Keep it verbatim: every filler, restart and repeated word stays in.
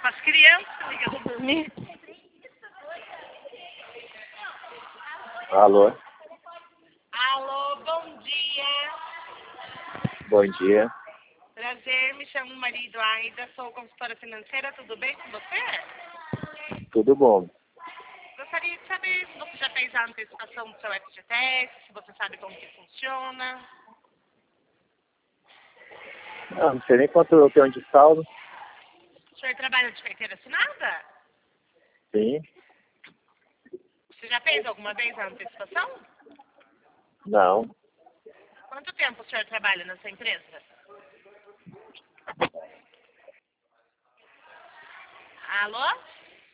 para as crianças, liga pra dormir. Alô? Alô, bom dia. Bom dia. Prazer, me chamo Maria Eduarda, sou consultora financeira, tudo bem com você? Tudo bom? Gostaria de saber se você já fez a antecipação do seu F G T S, se você sabe como que funciona. Ah, não sei nem quanto eu tenho de saldo. O senhor trabalha de carteira assinada? Sim. Você já fez alguma vez a antecipação? Não. Quanto tempo o senhor trabalha nessa empresa? Alô?